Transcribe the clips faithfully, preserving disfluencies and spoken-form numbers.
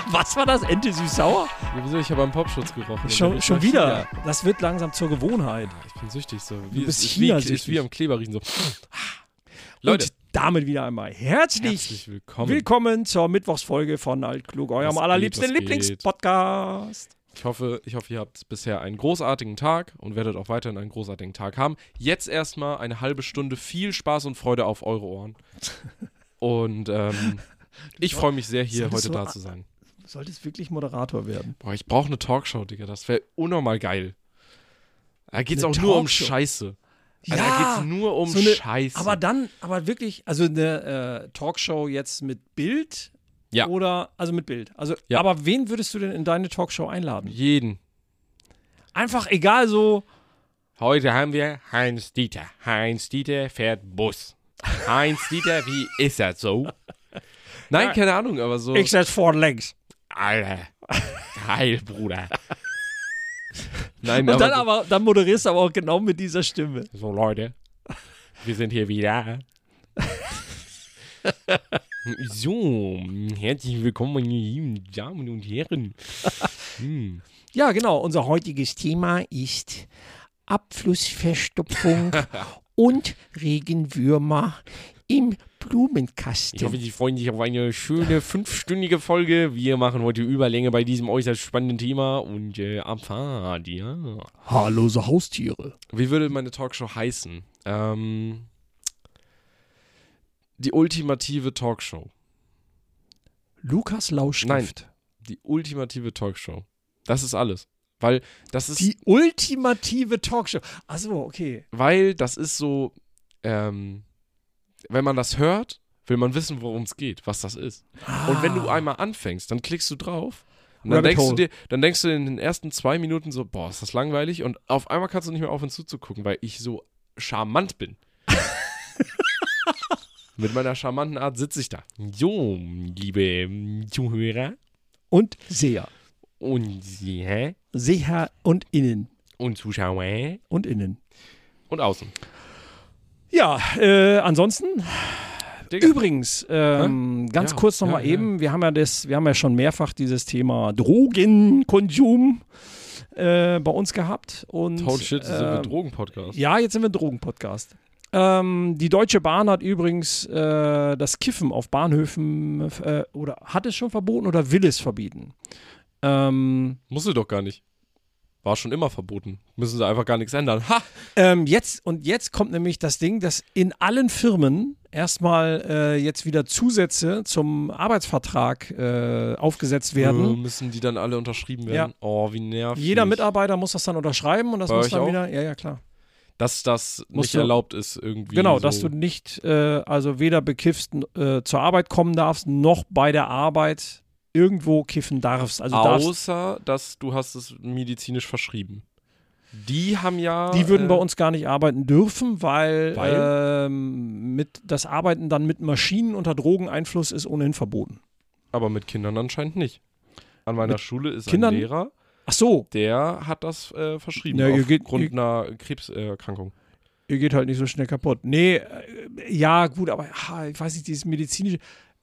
Was war das? Ente süß-sauer? Ja, wieso? Ich habe am Popschutz gerochen. Schon, schon wieder. China. Das wird langsam zur Gewohnheit. Ich bin süchtig so. Wie, du bist ist, China wie, ist wie am Kleber riechen so. Leute. Und damit wieder einmal herzlich, herzlich willkommen. willkommen zur Mittwochsfolge von Altklug, eurem was allerliebsten geht, Lieblingspodcast. Ich hoffe, ich hoffe, ihr habt bisher einen großartigen Tag und werdet auch weiterhin einen großartigen Tag haben. Jetzt erstmal eine halbe Stunde viel Spaß und Freude auf eure Ohren. Und ähm, ich freue mich sehr, hier heute da zu sein. Du solltest wirklich Moderator werden. Boah, ich brauche eine Talkshow, Digga. Das wäre unnormal geil. Da geht's Eine auch nur um Talkshow? Scheiße. Ja, also, da geht's nur um so eine, Scheiße. Aber dann, aber wirklich, also eine äh, Talkshow jetzt mit Bild Ja. oder, also mit Bild. Also, Ja. aber wen würdest du denn in deine Talkshow einladen? Jeden. Einfach egal so. Heute haben wir Heinz Dieter. Heinz Dieter fährt Bus. Heinz Dieter, wie ist das so? Nein, Ja. keine Ahnung, aber so. Ich setz vorne längs. Alter. Geil, Bruder. Nein, Und aber, dann aber, dann moderierst du aber auch genau mit dieser Stimme. so, Leute, wir sind hier wieder. So, herzlich willkommen, meine lieben Damen und Herren. Hm. Ja, genau. Unser heutiges Thema ist Abflussverstopfung und Regenwürmer im Blumenkasten. Ich hoffe, Sie freuen sich auf eine schöne fünfstündige Folge. Wir machen heute Überlänge bei diesem äußerst spannenden Thema und äh, Abfahrt, ja. Haarlose Haustiere. Wie würde meine Talkshow heißen? Ähm, die ultimative Talkshow. Lukas Lauschgift. Die ultimative Talkshow. Das ist alles. Weil das ist. Die ultimative Talkshow. Achso, okay. Weil das ist so, ähm, wenn man das hört, will man wissen, worum es geht, was das ist. Ah. Und wenn du einmal anfängst, dann klickst du drauf und dann Rabbit denkst, du hole. dir, dann denkst du in den ersten zwei Minuten so, boah, ist das langweilig. Und auf einmal kannst du nicht mehr aufhören zuzugucken, weil ich so charmant bin. Mit meiner charmanten Art sitze ich da. Jo, liebe Zuhörer. Und Seher. Und sie, hä? Seher und Innen. Und Zuschauer. Und Innen. Und außen. Ja, äh, ansonsten. Digga. Übrigens, ähm, ganz Ja, kurz nochmal ja, ja. eben, wir haben ja das, wir haben ja schon mehrfach dieses Thema Drogenkonsum äh, bei uns gehabt. Und, Holy shit, sind wir ähm, Drogen-Podcast. Ja, jetzt sind wir ein Drogenpodcast. Ähm, die Deutsche Bahn hat übrigens äh, das Kiffen auf Bahnhöfen äh, oder hat es schon verboten oder will es verbieten. Ähm, Muss sie doch gar nicht. War schon immer verboten. Müssen sie einfach gar nichts ändern. Ha! ähm, jetzt und jetzt kommt nämlich das Ding, dass in allen Firmen erstmal äh, jetzt wieder Zusätze zum Arbeitsvertrag äh, aufgesetzt werden. Äh, müssen die dann alle unterschrieben werden? Oh, wie nervig. Jeder Mitarbeiter muss das dann unterschreiben und das Bei muss euch dann auch? wieder, ja, ja, klar. Dass das Musst nicht du- erlaubt ist irgendwie. Genau, so. dass du nicht, äh, also weder bekiffst äh, zur Arbeit kommen darfst, noch bei der Arbeit irgendwo kiffen darfst. Also darfst, Außer, dass du hast es medizinisch verschrieben. Die haben ja... die würden äh, bei uns gar nicht arbeiten dürfen, weil, Weil? Ähm, mit, das Arbeiten dann mit Maschinen unter Drogeneinfluss ist ohnehin verboten. Aber mit Kindern anscheinend nicht. An meiner Mit Schule ist Kindern? ein Lehrer, Ach so, der hat das äh, verschrieben. Ja, ihr geht- aufgrund ihr- einer Krebserkrankung. ihr geht halt nicht so schnell kaputt. Nee, äh, ja gut, aber ah, ich weiß nicht, dieses medizinische,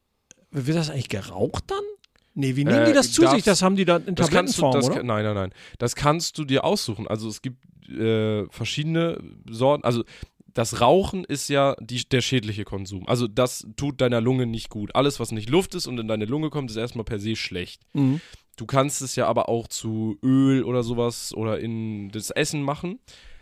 wird das eigentlich geraucht dann? Nee, wie nehmen Äh, die das zu sich? darfst- Das haben die dann in Das kannst du, Tablettenform, das, oder? kann- Nein, nein, nein. Das kannst du dir aussuchen. Also es gibt äh, verschiedene Sorten. Also das Rauchen ist ja die, der schädliche Konsum. Also das tut deiner Lunge nicht gut. Alles, was nicht Luft ist und in deine Lunge kommt, ist erstmal per se schlecht. Mhm. Du kannst es ja aber auch zu Öl oder sowas oder in das Essen machen.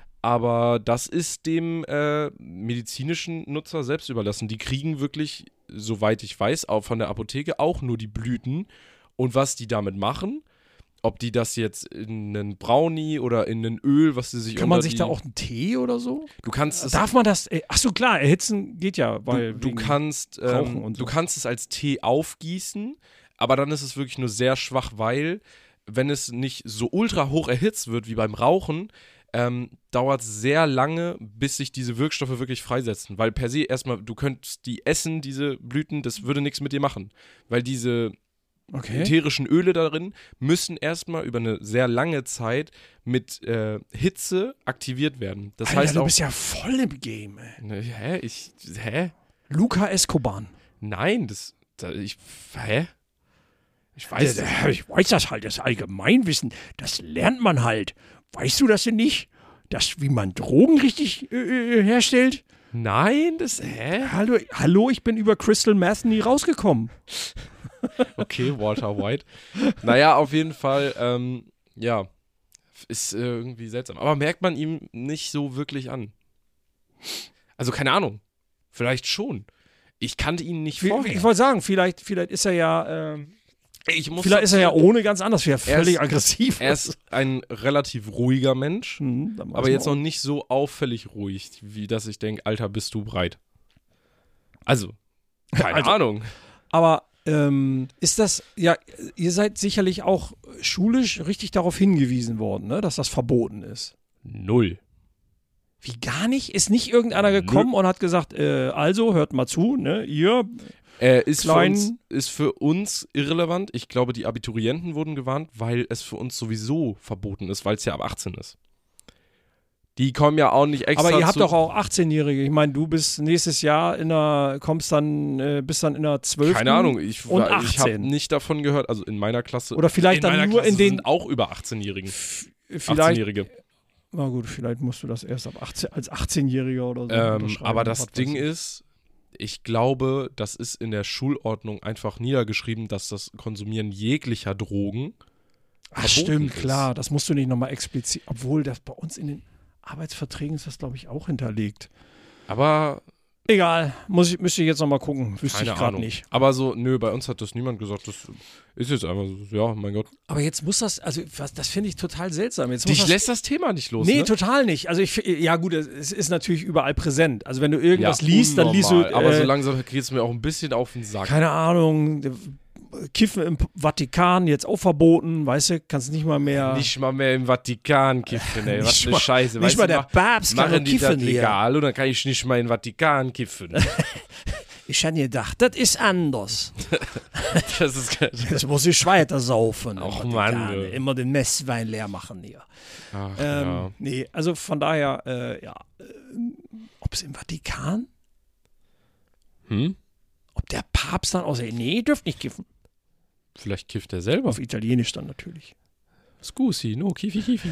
Aber das ist dem äh, medizinischen Nutzer selbst überlassen. Die kriegen wirklich, soweit ich weiß, auch von der Apotheke auch nur die Blüten. Und was die damit machen, ob die das jetzt in einen Brownie oder in ein Öl, was sie sich Kann unter man sich die, da auch einen Tee oder so? Du kannst es Darf man das? Äh, ach so, klar, erhitzen geht ja, weil du, du wegen kannst Rauchen ähm, und so. du kannst es als Tee aufgießen, aber dann ist es wirklich nur sehr schwach, weil wenn es nicht so ultra hoch erhitzt wird wie beim Rauchen, ähm, dauert es sehr lange, bis sich diese Wirkstoffe wirklich freisetzen. Weil per se erstmal, du könntest die essen, diese Blüten, das würde nichts mit dir machen. Weil diese Okay. ätherischen Öle darin müssen erstmal über eine sehr lange Zeit mit äh, Hitze aktiviert werden. Das Alter, heißt du auch. bist ja voll im Game, ey. Ne, hä? Ich. Hä? Luca Escoban. Nein, das. das ich. Hä? Ich weiß Ja, ich weiß das halt, das Allgemeinwissen, das lernt man halt. Weißt du das denn nicht? Das, wie man Drogen richtig äh, herstellt? Nein, das, hä? Hallo, hallo, ich bin über Crystal Meth nie rausgekommen. Okay, Walter White. Naja, auf jeden Fall, ähm, ja, ist äh, irgendwie seltsam. Aber merkt man ihm nicht so wirklich an. Also keine Ahnung, vielleicht schon. Ich kannte ihn nicht Wie, vorher. ich wollte sagen, vielleicht, vielleicht ist er ja, ähm, Ich muss vielleicht ist er ja sagen, ohne ganz anders, wäre Er völlig ist- aggressiv. Er ist ein relativ ruhiger Mensch, Hm, dann weiß aber man jetzt auch. noch nicht so auffällig ruhig, wie dass ich denke, Alter, bist du breit. Also, keine Also- Ahnung. Aber ähm, ist das, ja, ihr seid sicherlich auch schulisch richtig darauf hingewiesen worden, ne, dass das verboten ist. Null. Wie gar nicht? Ist nicht irgendeiner gekommen und hat gesagt, äh, also hört mal zu, ne, ihr, Äh, ist, für Klein- uns, ist für uns irrelevant. Ich glaube, die Abiturienten wurden gewarnt, weil es für uns sowieso verboten ist, weil es ja ab achtzehn ist. Die kommen ja auch nicht extra aber ihr habt zu, doch auch achtzehnjährige. Ich meine, du bist nächstes Jahr in der, kommst dann, äh, bist dann in der zwölften Keine Ahnung, ich, und war- ich habe achtzehn. nicht davon gehört, also in meiner Klasse. Oder vielleicht in dann meiner nur Klasse in den, sind auch über achtzehnjährigen. vielleicht, achtzehnjährige. na gut, vielleicht musst du das erst ab achtzehn, als achtzehnjähriger oder so Ähm, unterschreiben, aber das was weiß Ding ich. ist, ich glaube, das ist in der Schulordnung einfach niedergeschrieben, dass das Konsumieren jeglicher Drogen Ach, verboten stimmt, ist. klar, das musst du nicht nochmal explizit, obwohl das bei uns in den Arbeitsverträgen ist das, glaube ich, auch hinterlegt. Aber Egal, muss ich, müsste ich jetzt nochmal gucken, wüsste keine ich gerade Ahnung. nicht. Aber so, nö, bei uns hat das niemand gesagt, das ist jetzt einfach so, ja, mein Gott. Aber jetzt muss das, also was, das finde ich total seltsam. Jetzt muss Dich das, lässt das Thema nicht los, Nee, ne? total nicht. Also ich, ja gut, es ist natürlich überall präsent. Also wenn du irgendwas ja, liest, dann liest du, unnormal. Aber äh, so langsam geht es mir auch ein bisschen auf den Sack. keine Ahnung, Kiffen im Vatikan jetzt auch verboten, weißt du, kannst nicht mal mehr, Nicht mal mehr im Vatikan kiffen, ey. Was Nicht eine mal- Scheiße. nicht weißt mal du, der mach- Papst kann noch Machen die das kiffen hier. legal und dann kann ich nicht mal im Vatikan kiffen. Ich habe gedacht, das ist anders. Das ist Jetzt muss ich weiter saufen. im Och, Vatikan. Mann, du. Immer den Messwein leer machen hier. Ach, Ähm, ja. Nee, also von daher, äh, ja, äh, ob es im Vatikan, Hm? ob der Papst dann aussieht, nee, ihr dürft nicht kiffen. Vielleicht kifft er selber. Auf Italienisch dann natürlich. Scusi, no, kifi, kifi.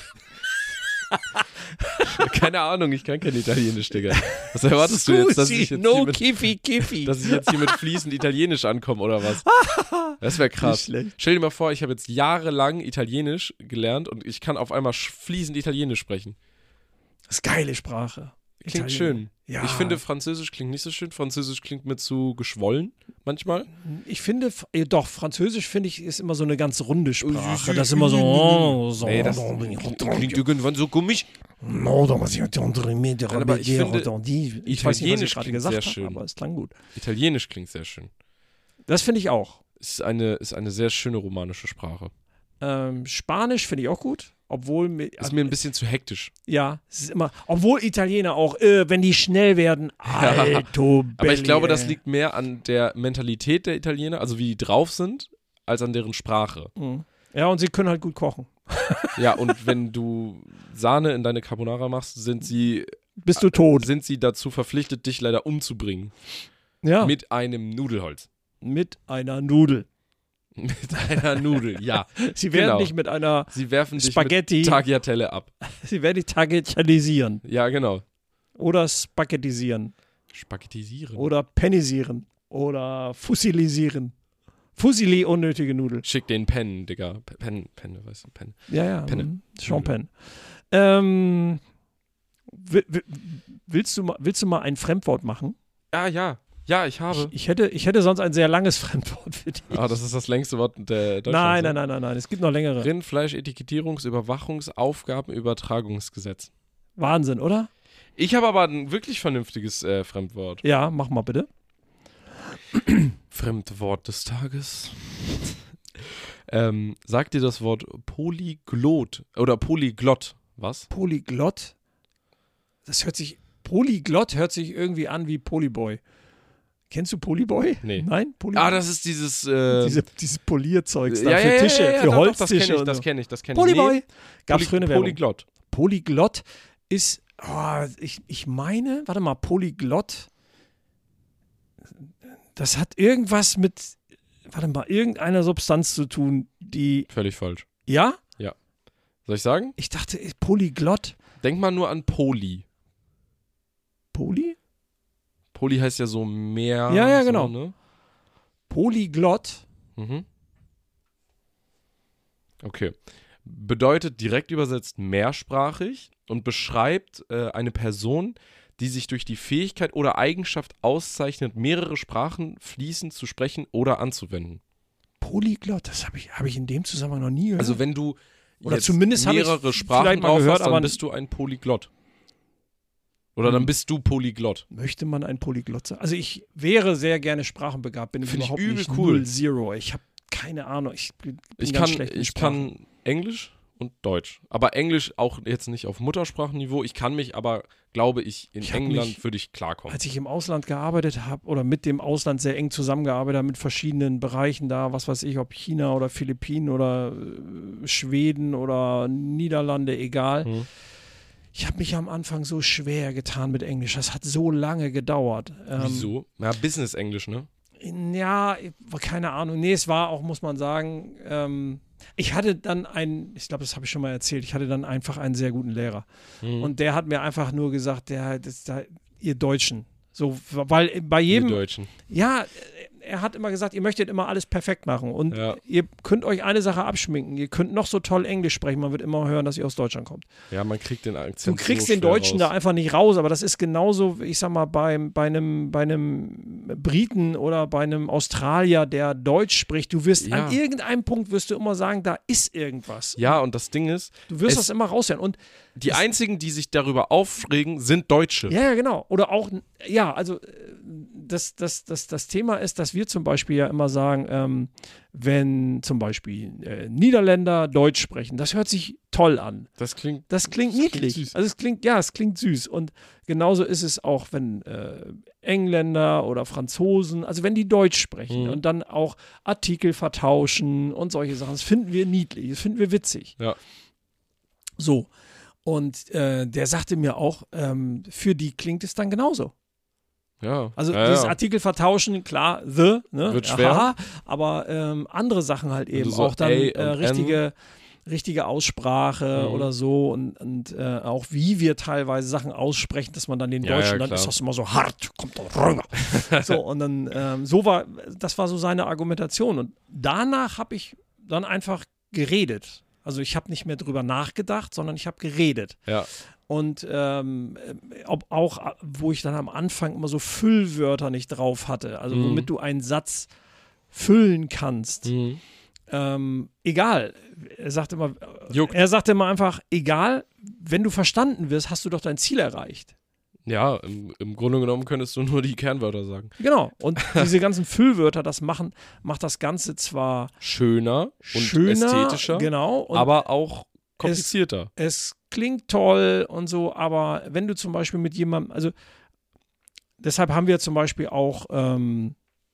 Keine Ahnung, ich kann kein Italienisch, Digga. Was erwartest du jetzt, dass ich jetzt, no hier mit, kiffi, kiffi. dass ich jetzt hier mit fließend Italienisch ankomme oder was? Das wäre Nicht krass. schlecht. Stell dir mal vor, ich habe jetzt jahrelang Italienisch gelernt und ich kann auf einmal sch- fließend Italienisch sprechen. Das ist geile Sprache. Klingt Italien- schön. Ja. Ich finde, Französisch klingt nicht so schön. Französisch klingt mir zu geschwollen manchmal. Ich finde, äh, doch, Französisch finde ich, ist immer so eine ganz runde Sprache. Das ist immer so, oh, so. Nee, das klingt irgendwann so gummig. No, da muss ich entendre me de Aber ich rebelliere finde, dans die- Ich weiß nicht, was Italienisch ich gerade klingt gesagt sehr habe, schön. aber es klang gut. Italienisch klingt sehr schön. Das finde ich auch. Ist eine, ist eine sehr schöne romanische Sprache. Ähm, Spanisch finde ich auch gut, obwohl mir, Ist mir ein bisschen zu hektisch. ja, es ist immer, obwohl Italiener auch, äh, wenn die schnell werden, alto Aber ich glaube, das Belli, liegt mehr an der Mentalität der Italiener, also wie die drauf sind, als an deren Sprache. ey. Mhm. Ja, und sie können halt gut kochen. Ja, und wenn du Sahne in deine Carbonara machst, sind sie, Bist du tot? sind sie dazu verpflichtet, dich leider umzubringen. Ja, mit, Mit einem Nudelholz. mit einer Nudel. Mit einer Nudel, ja. Sie werden Genau. dich mit einer, Sie werfen dich Spaghetti. mit Tagliatelle ab. sie werden dich tagetisieren Ja, genau. oder spaghettisieren Spaghettisieren. oder pennisieren oder fussilisieren. Fusili, unnötige Nudel. Schick den Pen, Digga. P- Pen, Pen, weißt du, Pen. Ja, ja. Penne. mhm. Sean Penn. Ähm, wi- wi- willst, du mal, willst du mal ein Fremdwort machen? Ah, ja. Ja, ich Ich, habe. ich, hätte, ich hätte sonst ein sehr langes Fremdwort für dich. Ah, das ist das längste Wort der Deutschlands. nein, ne? nein, nein, nein, nein. Es gibt noch längere. Rindfleisch, Etikettierungs-, Überwachungs-, Aufgabenübertragungsgesetz. Wahnsinn, oder? Ich habe aber ein wirklich vernünftiges äh, Fremdwort. Ja, mach mal bitte. Fremdwort des Tages. ähm, sagt dir das Wort Polyglot oder Polyglott was? Polyglott. Das hört sich, Polyglott hört sich irgendwie an wie Polyboy. Kennst du Polyboy? Nee. Nein? Polyboy? Ah, das ist dieses. Äh, Diese, dieses Polierzeugs da ja, für ja, Tische, ja, ja, für doch, doch, Holztische Das kenne ich, und das so. kenne ich, das kenne ich. Polyboy. Nee, Gab's Poly früher eine Werbung. Polyglott. Polyglott ist, oh, ich, ich meine, warte mal, Polyglott, das hat irgendwas mit warte mal, irgendeiner Substanz zu tun, die, Völlig falsch. ja? Soll ich sagen? Ich dachte, Polyglott. Denk mal nur an Poly. Poly? Poly heißt ja so mehr. Ja, ja, so, genau. Ne? Polyglott. Mhm. Okay. Bedeutet direkt übersetzt mehrsprachig und beschreibt äh, eine Person, die sich durch die Fähigkeit oder Eigenschaft auszeichnet, mehrere Sprachen fließend zu sprechen oder anzuwenden. Polyglott, das habe ich, hab ich in dem Zusammenhang noch nie gehört. Also wenn du Oder jetzt zumindest hab ich mehrere vielleicht Sprachen mal drauf gehört, hast, dann aber- bist du ein Polyglott. Oder dann Hm. bist du Polyglott. Möchte man ein Polyglott sein? Also ich wäre sehr gerne sprachenbegabt, bin ich Find ich überhaupt übel nicht cool. null Zero. Ich habe keine Ahnung. Ich bin Ich ganz kann, schlecht in ich Sprachen. kann Englisch und Deutsch. Aber Englisch auch jetzt nicht auf Muttersprachenniveau. Ich kann mich aber, glaube ich, in Ich hab England mich- würde ich klarkommen. Als ich im Ausland gearbeitet habe oder mit dem Ausland sehr eng zusammengearbeitet habe, mit verschiedenen Bereichen da, was weiß ich, ob China oder Philippinen oder äh, Schweden oder Niederlande, egal. Hm. Ich habe mich am Anfang so schwer getan mit Englisch. Das hat so lange gedauert. Ähm, Wieso? Ja, Business-Englisch, ne? Ja, keine Ahnung. Nee, es war auch, muss man sagen, ähm, ich hatte dann einen, ich glaube, das habe ich schon mal erzählt, ich hatte dann einfach einen sehr guten Lehrer. Hm. Und der hat mir einfach nur gesagt, der, das, da, ihr Deutschen. So, weil bei Die jedem, Deutschen. ja, er hat immer gesagt, ihr möchtet immer alles perfekt machen. Und Ja. ihr könnt euch eine Sache abschminken. Ihr könnt noch so toll Englisch sprechen, man wird immer hören, dass ihr aus Deutschland kommt. Ja, man kriegt den Du Akzent kriegst so den schwer Deutschen raus. da einfach nicht raus, aber das ist genauso, ich sag mal, beim, bei, einem, bei einem Briten oder bei einem Australier, der Deutsch spricht, du wirst Ja. an irgendeinem Punkt wirst du immer sagen, da ist irgendwas. Ja, und das Ding ist, Du wirst es- das immer raushören. Und die Es- einzigen, die sich darüber aufregen, sind Deutsche. ja, ja, genau. Oder auch, ja, also äh, das, das, das, das Thema ist, dass wir zum Beispiel ja immer sagen, ähm, wenn zum Beispiel äh, Niederländer Deutsch sprechen, das hört sich toll an. Das klingt. Das klingt Das klingt niedlich. süß. Also es klingt, ja, es klingt süß. Und genauso ist es auch, wenn äh, Engländer oder Franzosen, also wenn die Deutsch sprechen Mhm. und dann auch Artikel vertauschen und solche Sachen. Das finden wir niedlich, das finden wir witzig. Ja. So. Und äh, der sagte mir auch, ähm, für die klingt es dann genauso. Ja. Also ja, dieses ja. Artikel vertauschen, klar, the, ne? Wird schwer. Aha, aber ähm, andere Sachen halt eben, so auch dann A äh, und N. richtige, richtige Aussprache Mhm. oder so und, und äh, auch wie wir teilweise Sachen aussprechen, dass man dann den Ja, Deutschen, ja, dann klar. ist das immer so hart, kommt doch rüber. So, und dann, ähm, so war, das war so seine Argumentation. Und danach habe ich dann einfach geredet. Also ich habe nicht mehr drüber nachgedacht, sondern ich habe geredet. Ja. Und ähm, ob auch, wo ich dann am Anfang immer so Füllwörter nicht drauf hatte, also Mhm. womit du einen Satz füllen kannst. Mhm. Ähm, egal. Er sagte immer, Juckt. er sagte immer einfach, egal, wenn du verstanden wirst, hast du doch dein Ziel erreicht. Ja, im, im Grunde genommen könntest du nur die Kernwörter sagen. Genau. Und diese ganzen Füllwörter, das machen, macht das Ganze zwar Schöner und schöner, ästhetischer, genau, und aber auch komplizierter. es klingt toll und so, aber wenn du zum Beispiel mit jemandem, also deshalb haben wir zum Beispiel auch ähm,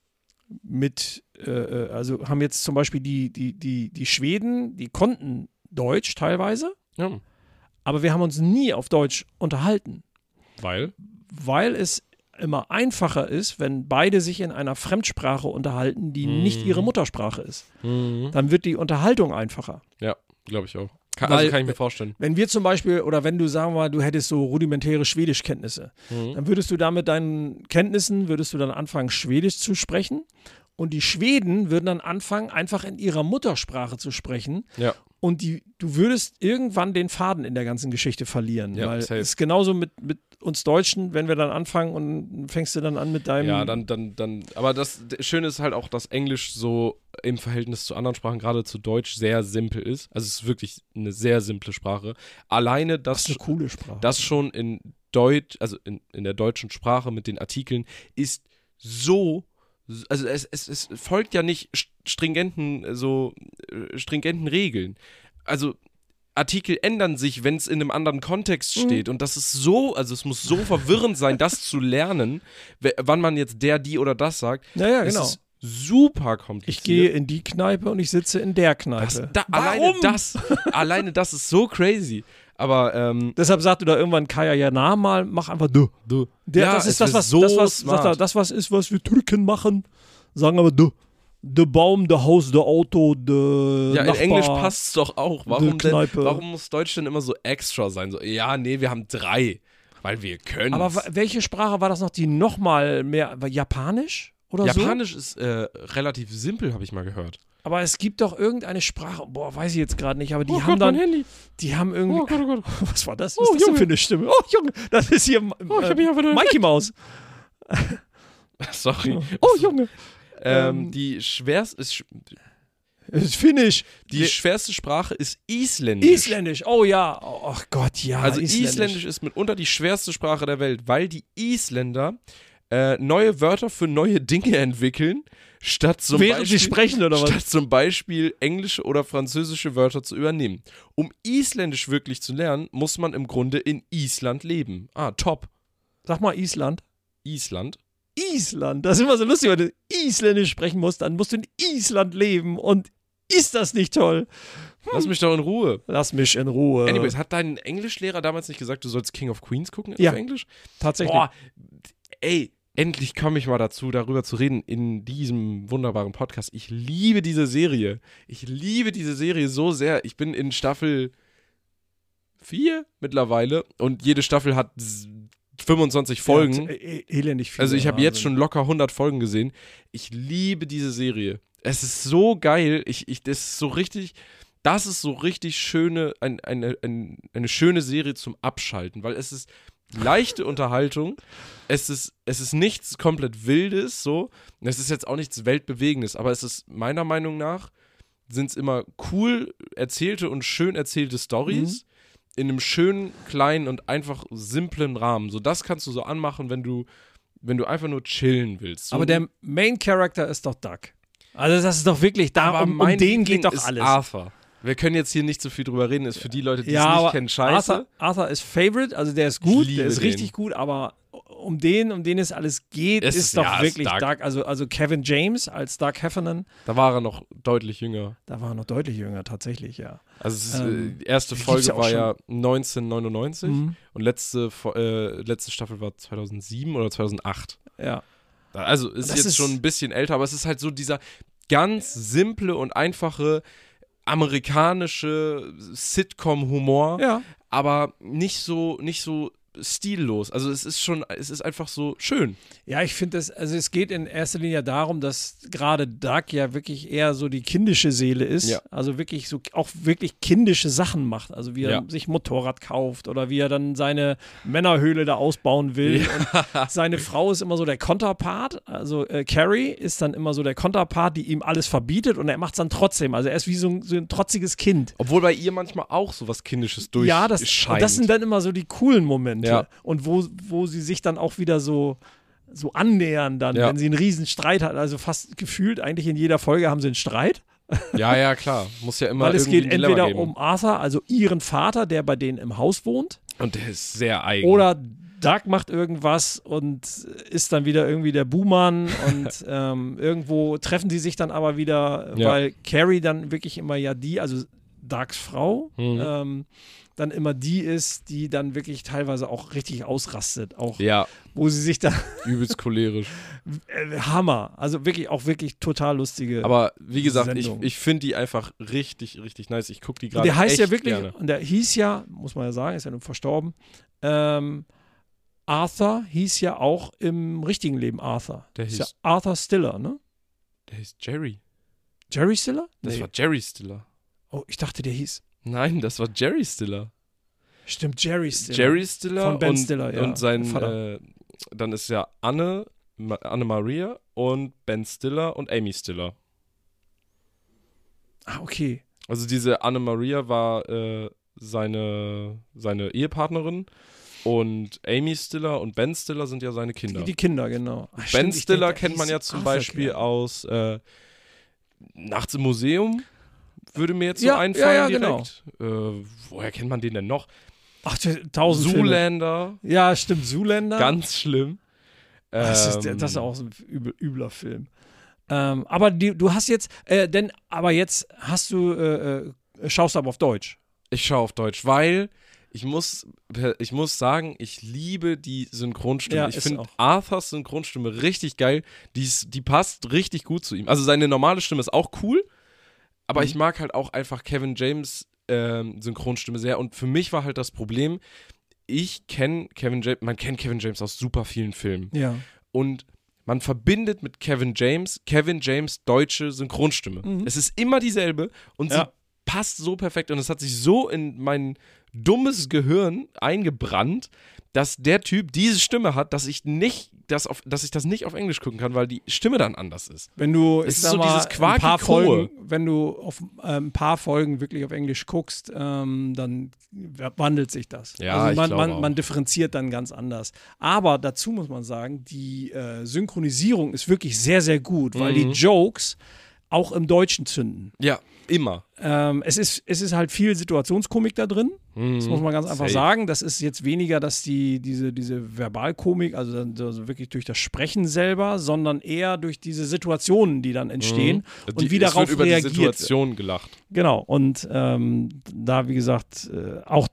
mit, äh, also haben jetzt zum Beispiel die, die, die, die Schweden, die konnten Deutsch teilweise, Ja. aber wir haben uns nie auf Deutsch unterhalten, Weil? weil es immer einfacher ist, wenn beide sich in einer Fremdsprache unterhalten, die Mhm. nicht ihre Muttersprache ist. Mhm. Dann wird die Unterhaltung einfacher. Ja, glaube ich auch. Kann, Weil- also kann ich mir vorstellen. Wenn wir zum Beispiel, oder wenn du, sagen wir mal, du hättest so rudimentäre Schwedischkenntnisse, Mhm. dann würdest du da mit deinen Kenntnissen, würdest du dann anfangen, Schwedisch zu sprechen. Und die Schweden würden dann anfangen, einfach in ihrer Muttersprache zu sprechen. Ja. Und die, du würdest irgendwann den Faden in der ganzen Geschichte verlieren. Ja, weil safe. es ist genauso mit, mit uns Deutschen, wenn wir dann anfangen und fängst du dann an mit deinem. Ja, dann, dann, dann, aber das Schöne ist halt auch, dass Englisch so im Verhältnis zu anderen Sprachen, gerade zu Deutsch, sehr simpel ist. Also es ist wirklich eine sehr simple Sprache. Alleine, das dass ist eine coole Sprache. das schon in Deutsch, also in, in der deutschen Sprache mit den Artikeln, ist so, also es, es, es folgt ja nicht stringenten, so äh, stringenten Regeln. Also Artikel ändern sich, wenn es in einem anderen Kontext steht. Und das ist so, also es muss so verwirrend sein, das zu lernen, w- wann man jetzt der, die oder das sagt. ja, ja, Es genau. ist super kompliziert. Ich gehe in die Kneipe und ich sitze in der Kneipe. das, da, alleine das, alleine das ist so crazy. Aber ähm, Deshalb sagte da irgendwann Kaya, ja, na mal, mach einfach du. Der, Ja, das es ist das, ist was, so das, was, smart. sagt er, das, was ist, was wir Türken machen, sagen aber du. der Baum, der Haus, der Auto, der Ja, Nachbar, in Englisch passt es doch auch. Warum denn? Kneipe. Warum muss Deutsch denn immer so extra sein? So, ja, nee, wir haben drei, weil wir können. Aber w- welche Sprache war das noch, die nochmal mehr, war Japanisch oder so? Japanisch ist äh, relativ simpel, habe ich mal gehört. Aber es gibt doch irgendeine Sprache, boah, weiß ich jetzt gerade nicht, aber die oh haben Gott, dann, mein Handy. die haben irgendwie, Oh Gott, oh Gott. was war das? Oh, Was ist das denn Junge. für eine Stimme? Oh, Junge, das ist hier Oh, ich hab äh, mich einfach nur Mikey Maus. Sorry. Oh, Junge. Ähm, Ähm, die schwerste ist, Das ist Finnisch. die Wir- schwerste Sprache ist Isländisch. Isländisch, oh ja. Oh Gott, ja. Also Isländisch. ist mitunter die schwerste Sprache der Welt, weil die Isländer äh, neue Wörter für neue Dinge entwickeln, statt zum, Während Beispiel, sie sprechen, oder was? statt zum Beispiel englische oder französische Wörter zu übernehmen. Um Isländisch wirklich zu lernen, muss man im Grunde in Island leben. Ah, top. Sag mal Island. Island. Island. Das ist immer so lustig, wenn du Isländisch sprechen musst, dann musst du in Island leben. Und ist das nicht toll? Lass mich doch in Ruhe. Lass mich in Ruhe. Anyways, hat dein Englischlehrer damals nicht gesagt, du sollst King of Queens gucken Ja. auf Englisch? Tatsächlich. Boah, ey, endlich komme ich mal dazu, darüber zu reden in diesem wunderbaren Podcast. Ich liebe diese Serie. Ich liebe diese Serie so sehr. Ich bin in Staffel vier mittlerweile und jede Staffel hat s- fünfundzwanzig Folgen. Ja, e- elendig viel. Also ich habe jetzt Wahnsinn. schon locker hundert Folgen gesehen. Ich liebe diese Serie. Es ist so geil. Ich, ich, das ist so richtig, das ist so richtig schöne, ein, eine, ein, eine schöne Serie zum Abschalten, weil es ist leichte Unterhaltung. Es ist, es ist nichts komplett Wildes, so. Es ist jetzt auch nichts Weltbewegendes, aber es ist meiner Meinung nach, sind es immer cool erzählte und schön erzählte Storys. Mhm. In einem schönen, kleinen und einfach simplen Rahmen. So, das kannst du so anmachen, wenn du, wenn du einfach nur chillen willst. So, Aber der Main Character ist doch Duck. Also das ist doch wirklich, da, aber um, um mein den Liebling geht doch ist alles. Arthur. Wir können jetzt hier nicht so viel drüber reden, ist für die Leute, die ja, es nicht aber kennen, scheiße. Arthur, Arthur ist Favorite, also der ist gut, liebe der ist den. richtig gut, aber um den, um den es alles geht, Es ist, ist- doch ja, ist wirklich Doug. Doug. Also, also Kevin James als Doug Heffernan, Da war er noch deutlich jünger. da war er noch deutlich jünger, tatsächlich, ja. Also es ist, Ähm, äh, die erste gibt's Folge ja auch war schon. ja neunzehnhundertneunundneunzig Mhm. und letzte, Fo- äh, letzte Staffel war zweitausendsieben oder zweitausendacht. Ja. Also ist Das jetzt ist- schon ein bisschen älter, aber es ist halt so dieser ganz simple und einfache amerikanische Sitcom-Humor, Ja. aber nicht so, nicht so stillos. Also es ist schon, es ist einfach so schön. Ja, ich finde es, also es geht in erster Linie darum, dass gerade Doug ja wirklich eher so die kindische Seele ist. Ja. Also wirklich so, auch wirklich kindische Sachen macht. Also wie er Ja. sich ein Motorrad kauft oder wie er dann seine Männerhöhle da ausbauen will. Und seine Frau ist immer so der Konterpart. Also äh, Carrie ist dann immer so der Konterpart, die ihm alles verbietet und er macht es dann trotzdem. Also er ist wie so ein, so ein trotziges Kind. Obwohl bei ihr manchmal auch so was Kindisches durch Ja, das, scheint. und das sind dann immer so die coolen Momente. Ja. Und wo, wo sie sich dann auch wieder so, so annähern dann, Ja. wenn sie einen riesen Streit hat. Also fast gefühlt, eigentlich in jeder Folge haben sie einen Streit. ja, ja, klar. Muss ja immer Weil es irgendwie geht ein Dilemma entweder geben. um Arthur, also ihren Vater, der bei denen im Haus wohnt, Und der ist sehr eigen. oder Doug macht irgendwas und ist dann wieder irgendwie der Buhmann und ähm, irgendwo treffen sie sich dann aber wieder, Ja. weil Carrie dann wirklich immer ja die, also Dougs Frau, Mhm. ähm, dann immer die ist, die dann wirklich teilweise auch richtig ausrastet, auch Ja, wo sie sich da übelst cholerisch. äh, Hammer, also wirklich auch wirklich total lustige. Aber wie gesagt, ich, Sendung. ich finde die einfach richtig, richtig nice. Ich gucke die und gerade der heißt echt ja wirklich, gerne. und der hieß ja, muss man ja sagen, ist ja nun verstorben, ähm, Arthur hieß ja auch im richtigen Leben Arthur. Der Ist ja hieß, Arthur Stiller, ne? der hieß Jerry. Jerry Stiller? Das Nee. war Jerry Stiller. Oh, ich dachte, der hieß. Nein, das war Jerry Stiller. Stimmt, Jerry Stiller. Jerry Stiller Von Ben und, Stiller, ja, und sein, Vater. äh, dann ist ja Anne, Ma- Anne Maria und Ben Stiller und Amy Stiller. Ah, okay. Also diese Anne Maria war äh, seine, seine Ehepartnerin und Amy Stiller und Ben Stiller sind ja seine Kinder. Die, die Kinder, genau. Ach, Ben stimmt, ich Stiller denk, der kennt man hieß ja zum Arthur, Beispiel ja. aus äh, Nachts im Museum, würde mir jetzt so Ja, einfallen ja, ja, direkt. Äh, woher kennt man den denn noch? Ach, tausend Filme. Zoolander, Ja, stimmt, Zoolander. ganz schlimm. Das ist, Ähm, das ist auch so ein übel, übler Film. Ähm, aber die, du hast jetzt, äh, denn, aber jetzt hast du, äh, äh, schaust aber auf Deutsch. Ich schaue auf Deutsch, weil ich muss, ich muss sagen, ich liebe die Synchronstimme. Ja, ich ist finde auch. Arthurs Synchronstimme richtig geil. Die, ist, die passt richtig gut zu ihm. Also seine normale Stimme ist auch cool, aber Mhm. ich mag halt auch einfach Kevin James ähm, Synchronstimme sehr. Und für mich war halt das Problem, ich kenne Kevin James, man kennt Kevin James aus super vielen Filmen. Ja. Und man verbindet mit Kevin James, Kevin James deutsche Synchronstimme. Mhm. Es ist immer dieselbe und Ja. sie passt so perfekt und es hat sich so in mein dummes Gehirn eingebrannt, dass der Typ diese Stimme hat, dass ich nicht, das auf, dass ich das nicht auf Englisch gucken kann, weil die Stimme dann anders ist. Wenn du, Es ich ist sag so mal, dieses ein paar Quaki-Krohe. Folgen, wenn du auf äh, ein paar Folgen wirklich auf Englisch guckst, ähm, dann wandelt sich das. Ja, also ich man, glaube man, auch. man differenziert dann ganz anders. Aber dazu muss man sagen, die äh, Synchronisierung ist wirklich sehr, sehr gut, weil Mhm. die Jokes auch im Deutschen zünden. Ja, immer. Ähm, es, ist, es ist halt viel Situationskomik da drin. Das muss man ganz einfach Safe. sagen. Das ist jetzt weniger, dass die diese, diese Verbalkomik, also, dann so- so wirklich durch das Sprechen selber, sondern eher durch diese Situationen, die dann entstehen Mhm. und Die- wie es darauf wird über reagiert die wird. Situation gelacht. Genau. Und ähm, da, wie gesagt, äh, auch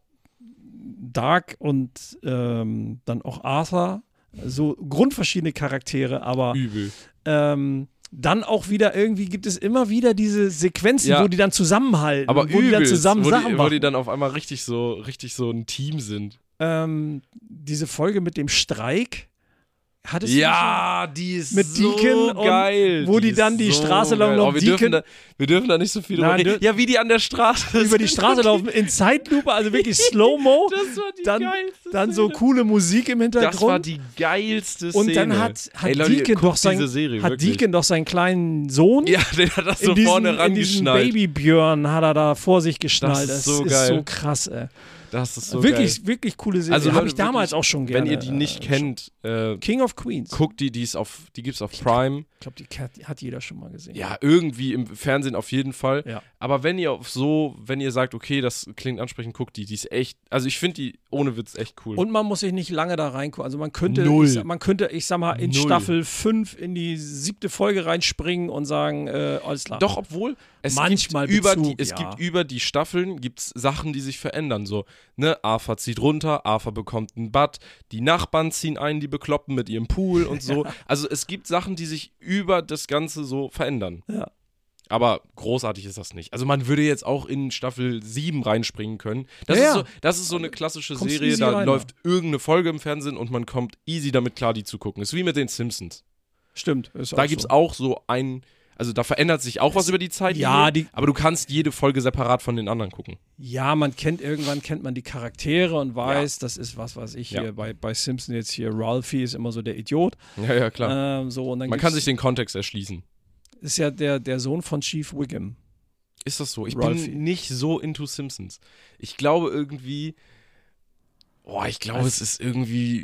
Dark und ähm, dann auch Arthur, so grundverschiedene Charaktere, aber Übel. ähm, dann auch wieder irgendwie gibt es immer wieder diese Sequenzen, Ja. wo die dann zusammenhalten, Aber und wo die dann übelst, zusammen wo, Sachen die, wo machen. die dann auf einmal richtig so, richtig so ein Team sind. ähm, diese Folge mit dem Streik, hattest du Ja, die ist Mit so Deacon und geil. wo die ist dann die Straße lang geil. noch Oh, wir, Deacon- dürfen da, wir dürfen da nicht so viel Nein, drüber reden. dür- Ja, wie die an der Straße schon über die sind. Straße laufen, in Zeitlupe, also wirklich Slow-Mo, Das war die dann, geilste dann so Szene. coole Musik im Hintergrund. Das war die geilste Szene. und dann hat, hat Ey, Leute, Deacon guckt doch sein, diese Serie, hat wirklich. Deacon doch seinen kleinen Sohn Ja, der hat das so in diesen, vorne in diesen rangeschnallt. Babybjörn hat er da vor sich geschnallt. Das ist Das so ist geil. so krass, ey. Das ist so wirklich, geil. wirklich coole Serie. Also Habe Leute, ich damals wirklich, auch schon gerne. Wenn ihr die nicht äh, kennt, äh, King of Queens. guckt die, die ist auf, die gibt's auf Prime. Ich glaube, die hat, hat jeder schon mal gesehen. Ja, irgendwie im Fernsehen auf jeden Fall. Ja. Aber wenn ihr auf so, wenn ihr sagt, okay, das klingt ansprechend, guckt die, die ist echt, also ich finde die ohne Witz echt cool. Und man muss sich nicht lange da reingucken. Also man könnte, Null. ich, sag- man könnte, ich sag mal, in Null. Staffel fünf in die siebte Folge reinspringen und sagen, äh, alles klar. Doch, obwohl es Manchmal gibt über Bezug, die, es ja. gibt über die Staffeln gibt's Sachen, die sich verändern. So, ne, Arthur zieht runter, Arthur bekommt einen Bad, die Nachbarn ziehen ein, die bekloppen mit ihrem Pool und so. Also es gibt Sachen, die sich über das Ganze so verändern. Ja. Aber großartig ist das nicht. Also man würde jetzt auch in Staffel sieben reinspringen können. Das, Ja, ist, ja. so, das ist so eine klassische Kommst Serie, easy da rein, läuft irgendeine Folge im Fernsehen und man kommt easy damit klar, die zu gucken. Ist wie mit den Simpsons. Stimmt. Ist Da auch gibt es so. auch so ein, also da verändert sich auch was über die Zeit. Ja, die- aber du kannst jede Folge separat von den anderen gucken. Ja, man kennt, irgendwann kennt man die Charaktere und weiß, das ist was, was ich Ja. hier bei, bei Simpson jetzt hier, Ralphie ist immer so der Idiot. Ja, ja, klar. Ähm, so, und dann man kann gibt's- sich den Kontext erschließen. ist ja der, der Sohn von Chief Wiggum. Ist das so? Ich Ralphie. bin nicht so into Simpsons. Ich glaube irgendwie, oh, ich glaube, Als- es ist irgendwie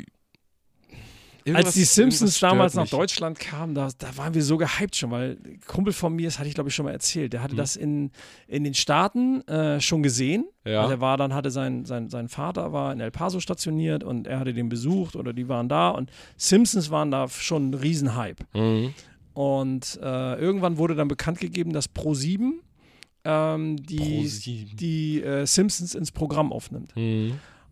Als irgendwas- die Simpsons irgendwas stört damals nach mich. Deutschland kamen, da, da waren wir so gehypt schon, weil ein Kumpel von mir, das hatte ich glaube ich schon mal erzählt, der hatte Mhm. das in, in den Staaten äh, schon gesehen. Ja. Also er war dann, hatte sein, sein, sein Vater war in El Paso stationiert und er hatte den besucht oder die waren da und Simpsons waren da schon ein Riesenhype. Mhm. Und äh, irgendwann wurde dann bekannt gegeben, dass ProSieben ähm, die, ProSieben. die äh, Simpsons ins Programm aufnimmt. Mhm.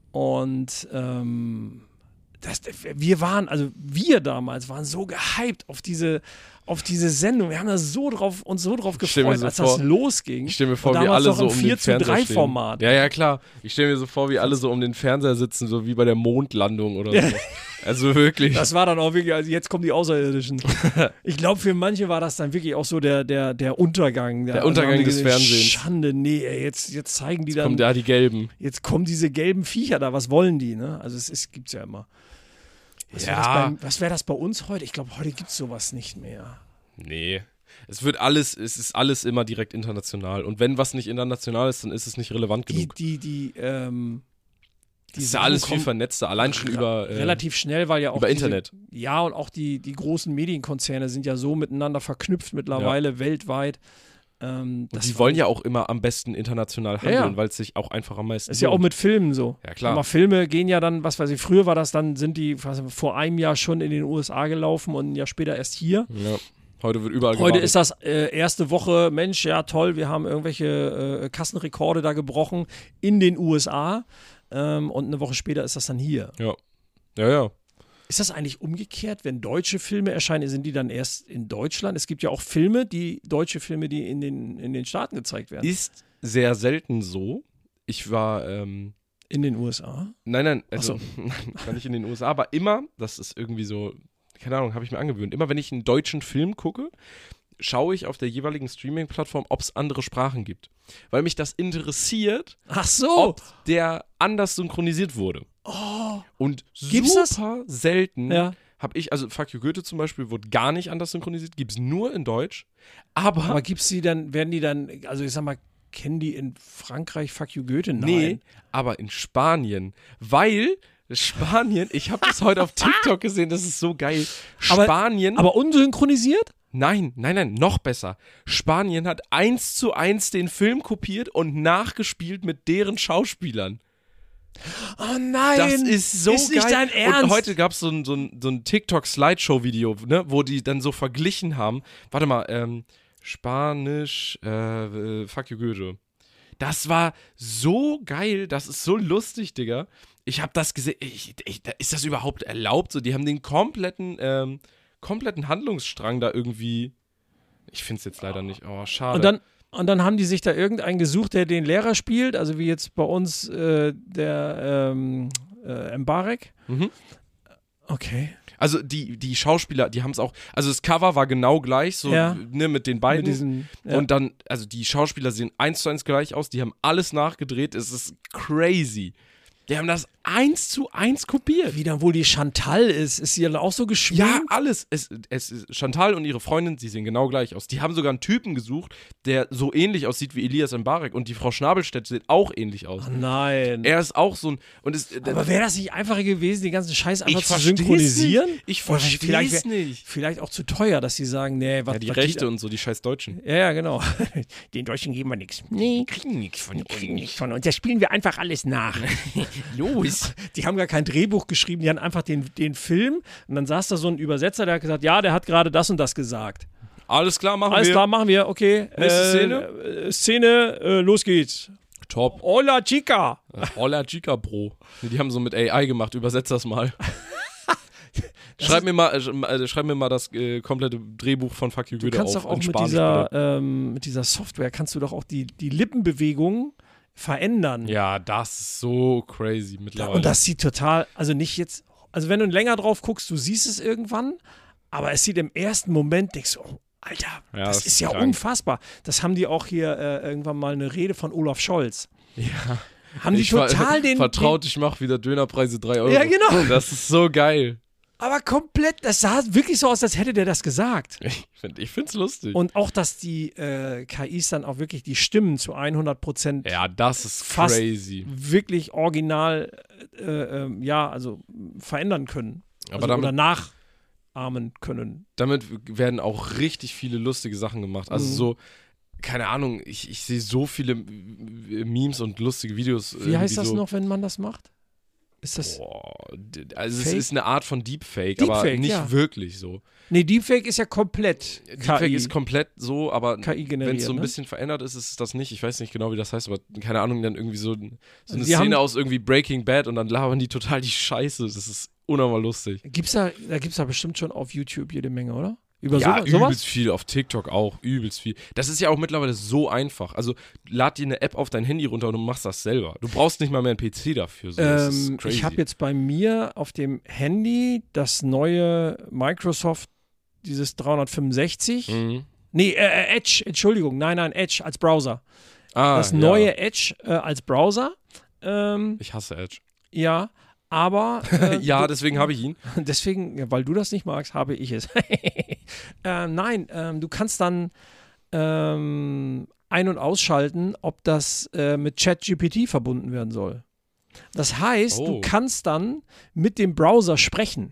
Und ähm, das, wir waren, also wir damals waren so gehypt auf diese, auf diese Sendung. Wir haben da so drauf, uns so drauf Ich stell mir gefreut, so als vor- das losging. Ich stelle mir vor, Und wie damals alle noch so im um vier den zu Fernseher drei stehen. Format. Ja, ja, klar. Ich stelle mir so vor, wie alle so um den Fernseher sitzen, so wie bei der Mondlandung oder so. Also wirklich. Das war dann auch wirklich, also jetzt kommen die Außerirdischen. Ich glaube, für manche war das dann wirklich auch so der, der, der Untergang. Der Untergang haben die des gesehen, Fernsehens. Schande, nee, ey, jetzt, jetzt zeigen die dann, Kommen da die Gelben. jetzt kommen diese gelben Viecher da, was wollen die, ne? Also es, es gibt's ja immer. Was wäre Ja. das, beim- was wär das bei uns heute? Ich glaube, heute gibt es sowas nicht mehr. Nee. Es wird alles, es ist alles immer direkt international. Und wenn was nicht international ist, dann ist es nicht relevant Die, genug. die, die, ähm, die Das ist ja Sachen alles viel kommen vernetzter, allein schon über, äh, relativ schnell, weil ja auch über diese, Internet. Ja, und auch die, die großen Medienkonzerne sind ja so miteinander verknüpft mittlerweile weltweit. Ähm, Und das die war- wollen ja auch immer am besten international handeln, Ja, ja. weil es sich auch einfach am meisten Ist ja auch lohnt. mit Filmen so. Ja, klar. Aber Filme gehen ja dann, was weiß ich, früher war das dann, sind die was, vor einem Jahr schon in den U S A gelaufen und ein Jahr später erst hier. Ja. Heute wird überall Heute gewartet. ist das äh, erste Woche, Mensch, ja toll, wir haben irgendwelche äh, Kassenrekorde da gebrochen in den U S A ähm, und eine Woche später ist das dann hier. Ja, ja, ja. Ist das eigentlich umgekehrt, wenn deutsche Filme erscheinen, sind die dann erst in Deutschland? Es gibt ja auch Filme, die deutsche Filme, die in den, in den Staaten gezeigt werden. Ist sehr selten so. Ich war, ähm, In den U S A? nein, nein, also, Ach so. nein, ich war nicht in den U S A, aber immer, das ist irgendwie so, keine Ahnung, habe ich mir angewöhnt, immer wenn ich einen deutschen Film gucke, schaue ich auf der jeweiligen Streaming-Plattform, ob es andere Sprachen gibt. Weil mich das interessiert, Ach so. ob der anders synchronisiert wurde. Oh. Und Gibt's super das? selten Ja. habe ich, also Fuck You Goethe zum Beispiel, wurde gar nicht anders synchronisiert, gibt es nur in Deutsch. Aber, Aber gibt's die dann, werden die dann, also ich sag mal, kennen die in Frankreich Fuck You Goethe? Nein. nee, aber in Spanien. Weil Spanien, ich habe das heute auf TikTok gesehen, das ist so geil. Aber- Spanien, Aber unsynchronisiert? nein, nein, nein, noch besser. Spanien hat eins zu eins den Film kopiert und nachgespielt mit deren Schauspielern. Oh nein. Das ist so ist geil. nicht dein Ernst. Und heute gab so es ein, so ein, so ein TikTok-Slideshow-Video, ne, wo die dann so verglichen haben. Warte mal, ähm, Spanisch, äh, äh, Fuck You Goethe. Das war so geil, das ist so lustig, Digga. Ich hab das gesehen, ich, ich, ist das überhaupt erlaubt? So, die haben den kompletten, ähm, kompletten Handlungsstrang da irgendwie, ich find's jetzt leider nicht, oh, schade. Und dann, und dann haben die sich da irgendeinen gesucht, der den Lehrer spielt, also wie jetzt bei uns äh, der ähm, äh, Mbarek. Mhm. Okay. Also die, die Schauspieler, die haben es auch, also das Cover war genau gleich, so Ja. ne, mit den beiden. Mit diesen, ja. Und dann, also die Schauspieler sehen eins zu eins gleich aus, die haben alles nachgedreht, es ist crazy. Die haben das eins zu eins kopiert. Wie dann wohl die Chantal ist. Ist sie dann auch so geschminkt? Ja, alles. Es, es, es, Chantal und ihre Freundin, sie sehen genau gleich aus. Die haben sogar einen Typen gesucht, der so ähnlich aussieht wie Elias Mbarek. Und die Frau Schnabelstedt sieht auch ähnlich aus. Oh nein. Er ist auch so ein. Und es, Aber wäre das nicht einfacher gewesen, den ganzen Scheiß einfach ich zu versteh's synchronisieren? nicht. Ich Oder verstehe vielleicht es wär- nicht. Vielleicht auch zu teuer, dass sie sagen, nee, was Ja, die was Rechte und so, die scheiß Deutschen. Ja, ja, genau. Den Deutschen geben wir nichts. Nee, Kriegen nichts von kriegen nichts von uns. Das spielen wir einfach alles nach. Los. Die haben gar kein Drehbuch geschrieben, die haben einfach den, den Film und dann saß da so ein Übersetzer, der hat gesagt, ja, der hat gerade das und das gesagt. Alles klar, machen Alles wir. klar, machen wir, okay. Nächste äh, Szene? äh, Szene, äh, los geht's. Top. Hola, Chica. Hola Chica Bro. Die haben so mit A I gemacht, übersetzt das mal. schreib, mir mal äh, schreib mir mal das äh, komplette Drehbuch von Fuck You Du Goethe kannst auf doch auch in mit Spanisch, dieser, bitte. ähm, mit dieser Software, kannst du doch auch die, die Lippenbewegungen verändern. Ja, das ist so crazy mittlerweile. Und das sieht total, also nicht jetzt, also wenn du länger drauf guckst, du siehst es irgendwann, aber es sieht im ersten Moment, denkst du, oh, Alter, Ja, das, das ist ist ja krank. unfassbar. Das haben die auch hier äh, irgendwann mal eine Rede von Olaf Scholz. ja. Haben die Ich ver- total den, Vertraut, ich mach wieder Dönerpreise drei Euro. Ja, genau. Das ist so geil. den, aber komplett, das sah wirklich so aus, als hätte der das gesagt. Ich, find, ich find's lustig. Und auch, dass die äh, K Is dann auch wirklich die Stimmen zu hundert Prozent ja, das ist Fast- crazy. wirklich original, äh, ähm, ja, also verändern können. Aber Also, damit- oder nachahmen können. Damit werden auch richtig viele lustige Sachen gemacht. Also Mhm. so, keine Ahnung, ich, ich sehe so viele äh, Memes und lustige Videos. Wie heißt das so, noch, wenn man das macht? Ist das. Boah, d- also es Fake? ist eine Art von Deepfake, aber Deepfake, nicht ja. wirklich so. Nee, Deepfake ist ja komplett Deepfake K I. ist komplett so, aber K I generiert. wenn es so ein ne? bisschen verändert ist, ist es das nicht. Ich weiß nicht genau, wie das heißt, aber keine Ahnung, dann irgendwie so, so eine Also die Szene haben- aus irgendwie Breaking Bad und dann labern die total die Scheiße. Das ist unnormal lustig. Gibt's da, da gibt es da bestimmt schon auf YouTube jede Menge, oder? Über Ja, sowas? sowas? übelst viel, auf TikTok auch, übelst viel. Das ist ja auch mittlerweile so einfach. Also lad dir eine App auf dein Handy runter und du machst das selber. Du brauchst nicht mal mehr einen P C dafür. So. Das ist Ähm, crazy. ich habe jetzt bei mir auf dem Handy das neue Microsoft, dieses dreihundertfünfundsechzig. Mhm. Nee, äh, Edge, Entschuldigung, nein, nein, Edge als Browser. Ah, Das ja. neue Edge äh, als Browser. Ähm, Ich hasse Edge. ja, aber. Äh, ja, du- deswegen habe ich ihn. Deswegen, ja, weil du das nicht magst, habe ich es. äh, nein, ähm, du kannst dann ähm, ein- und ausschalten, ob das äh, mit ChatGPT verbunden werden soll. Das heißt, Oh. du kannst dann mit dem Browser sprechen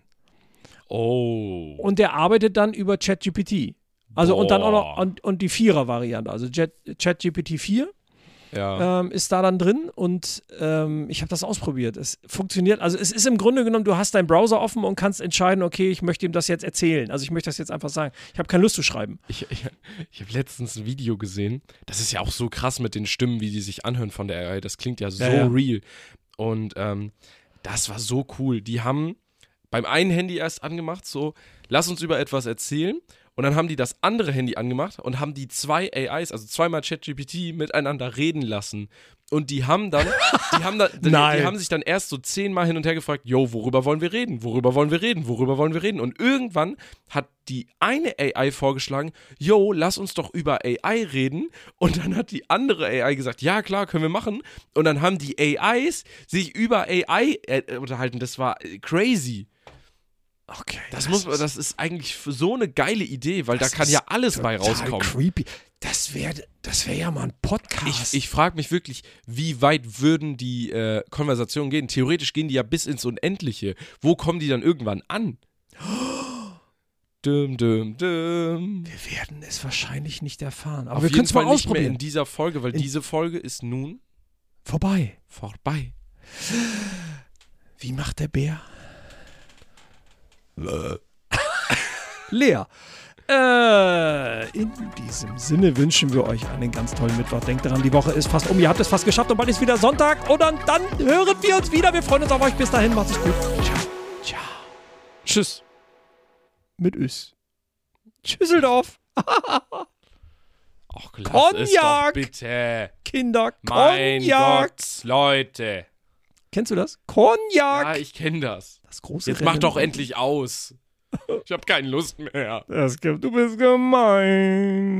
Oh. und der arbeitet dann über ChatGPT. Also und dann auch noch Boah. und, und die Vierer-Variante, also Chat- ChatGPT vier. Ja. ähm, ist da dann drin und ähm, ich habe das ausprobiert. Es funktioniert, also es ist im Grunde genommen, du hast deinen Browser offen und kannst entscheiden, okay, ich möchte ihm das jetzt erzählen. Also ich möchte das jetzt einfach sagen. Ich habe keine Lust zu schreiben. Ich, ich, ich habe letztens ein Video gesehen, das ist ja auch so krass mit den Stimmen, wie die sich anhören von der A I, das klingt ja so Ja, ja. real. Und ähm, das war so cool. Die haben beim einen Handy erst angemacht, so, lass uns über etwas erzählen. Und dann haben die das andere Handy angemacht und haben die zwei A Is, also zweimal ChatGPT, miteinander reden lassen. Und die haben dann, die haben dann, die, die haben sich dann erst so zehnmal hin und her gefragt, yo, worüber wollen wir reden? Worüber wollen wir reden? Worüber wollen wir reden? Und irgendwann hat die eine A I vorgeschlagen, yo, lass uns doch über A I reden. Und dann hat die andere A I gesagt, ja klar, können wir machen. Und dann haben die A Is sich über A I äh, unterhalten. Das war crazy. Okay. Das, das, muss man, das ist eigentlich so eine geile Idee, weil da kann ja alles bei rauskommen. Creepy. Das wäre das wär ja mal ein Podcast. Ich, ich frage mich wirklich, wie weit würden die äh, Konversationen gehen? Theoretisch gehen die ja bis ins Unendliche. Wo kommen die dann irgendwann an? Dum, dum, dum. Wir werden es wahrscheinlich nicht erfahren. Aber Auf wir können jeden es mal Fall nicht mehr ausprobieren. in dieser Folge, weil In- diese Folge ist nun Vorbei. vorbei. Wie macht der Bär? Leer. Äh, in diesem Sinne wünschen wir euch einen ganz tollen Mittwoch. Denkt daran, die Woche ist fast um. Ihr habt es fast geschafft und bald ist wieder Sonntag. Und dann, dann hören wir uns wieder. Wir freuen uns auf euch. Bis dahin, macht's gut. Ciao. Ciao. Tschüss. Mit Ös. Tschüsseldorf. Ach, lass es doch Cognac. bitte. Kinder. Mein Cognac. Gott, Leute. Kennst du das? Cognac. Ja, ich kenne das. Das große Jetzt mach Rennen. doch endlich aus. Ich habe keine Lust mehr. Das gibt, du bist gemein.